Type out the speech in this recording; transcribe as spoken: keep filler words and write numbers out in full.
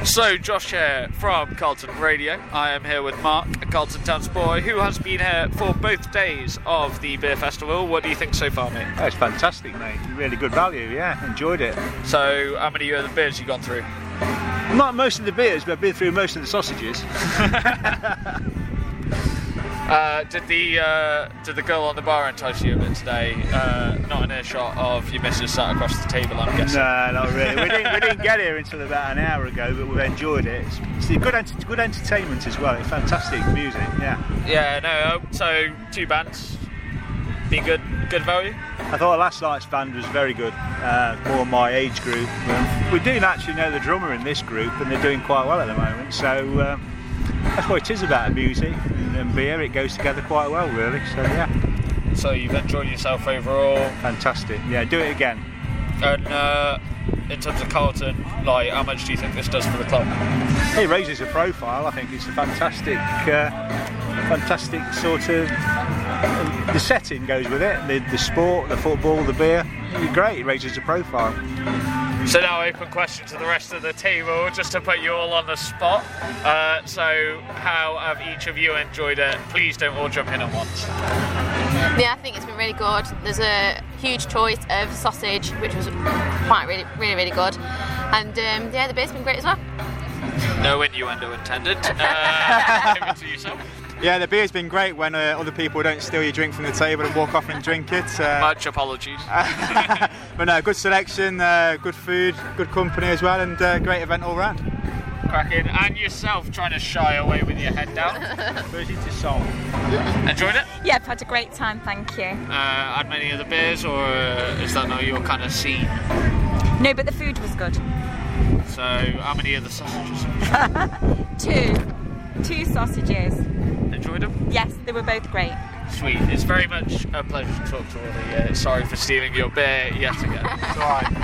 So, Josh here from Carlton Radio. I am here with Mark, a Carlton Towns boy, who has been here for both days of the beer festival. What do you think so far, mate? Oh, it's fantastic, mate. Really good value, yeah. Enjoyed it. So, how many of the beers you gone through? Not most of the beers, but I've been through most of the sausages. Uh, did the uh, did the girl on the bar entice you a bit today? Uh, not an earshot of your missus sat across the table, I'm guessing. No, not really. We didn't, we didn't get here until about an hour ago, but we've enjoyed it. It's, it's a good, ent- good entertainment as well. It's fantastic music, yeah. Yeah, no. So two bands, been good, good value. I thought last night's band was very good. Uh, more my age group. Um, we do actually know the drummer in this group, and they're doing quite well at the moment. So. Um, That's what it is about music and, and beer. It goes together quite well, really. So yeah. So you've enjoyed yourself overall. Fantastic. Yeah, do it again. And uh, in terms of Carlton, like, how much do you think this does for the club? It raises a profile. I think it's a fantastic, uh, fantastic sort of. The setting goes with it. The, the sport, the football, the beer. It's great. It raises a profile. So now open question to the rest of the table, just to put you all on the spot. Uh, so how have each of you enjoyed it? Please don't all jump in at once. Yeah, I think it's been really good. There's a huge choice of sausage, which was quite really, really, really good. And um, yeah, the beer's been great as well. No innuendo intended. Uh, give it to yourself. Yeah, the beer's been great when uh, other people don't steal your drink from the table and walk off and drink it. Uh, Much apologies. But no, good selection, uh, good food, good company as well, and uh, great event all round. Cracking. And yourself, trying to shy away with your head down. Where's it to song? Enjoyed it? Yeah, I've had a great time, thank you. Uh, had many of the beers, or uh, is that not your kind of scene? No, but the food was good. So, how many of the sausages? Two. Two sausages. Enjoyed them? Yes, they were both great. Sweet. It's very much a pleasure to talk to all of you. Sorry for stealing your beer yet again. It's alright.